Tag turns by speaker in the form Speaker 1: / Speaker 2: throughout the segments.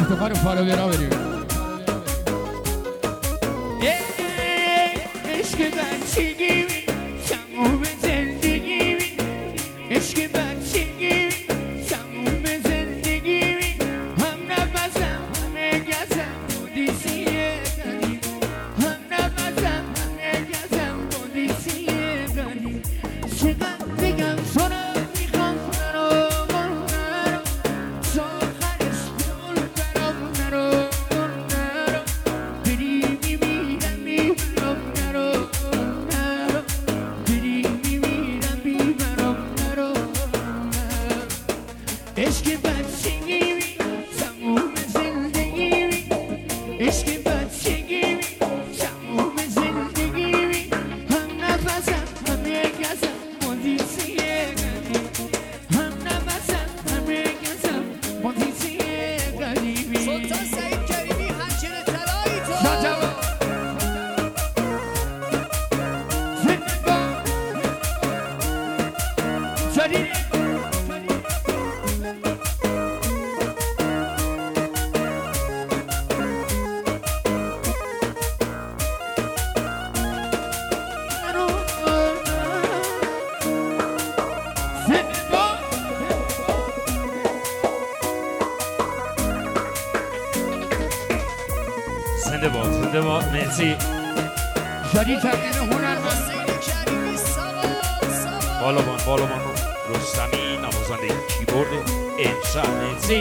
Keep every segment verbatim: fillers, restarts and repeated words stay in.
Speaker 1: افتخار فالوورا بریم. عشق بچگی تموم زندگی، عشق بچگی تموم زندگی، هم نفسم همه گزم بودیسی قدیم، هم نفسم همه گزم بودیسی قدیم. چقدر بگم تو رو میخوام نرو نرو، تا آخرش دول برام نرو نرو، بری میمیرم میبرم نرو نرو، بری میمیرم میبرم نرو نرو. عشق بچگی تموم زندگی، عشق بچگی تموم زندگی، هم نفسم همه گزم مدیسی قدیم، هم نفسم همه گزم مدیسی قدیمی.
Speaker 2: سلطان سعید کریمی همچنین طلایی تو
Speaker 1: سلطان زدی
Speaker 3: زنده باد زنده باد. مرسی.
Speaker 1: شدی تقدیم هنرمند
Speaker 2: حسین کریمی سوال سوال
Speaker 3: بالابان بالابان رستمی نوازنده کیبورد امشب. مرسی.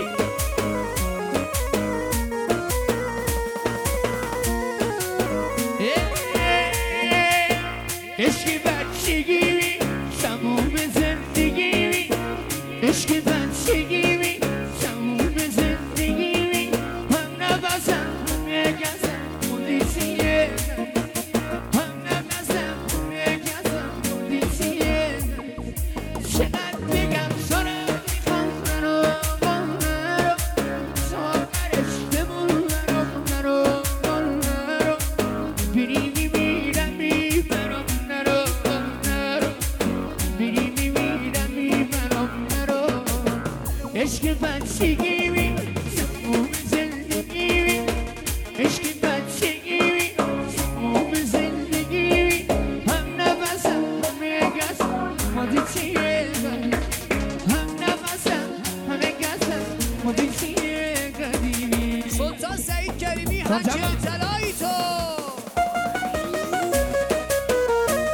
Speaker 1: عشق بچگی تموم زندگی، عشق بچگی تموم زندگی، هم نفسم همه گزم مدیسی، هم نفسم همه گزم مدیسی. چقدر بگم تو رو میخوام نرو نرو، تا آخرش بمون نرو نرو نرو، بری میمیرم میبرم نرو نرو، بری میمیرم میبرم نرو. عشق بچگی تموم زندگی، عشق بچگی تموم زندگی، هم نفسم همه گزم مدیسی قدیم، هم نفسم همه گزم مدیسی قدیمی.
Speaker 2: سلطان سعید کریمی همچنین طلایی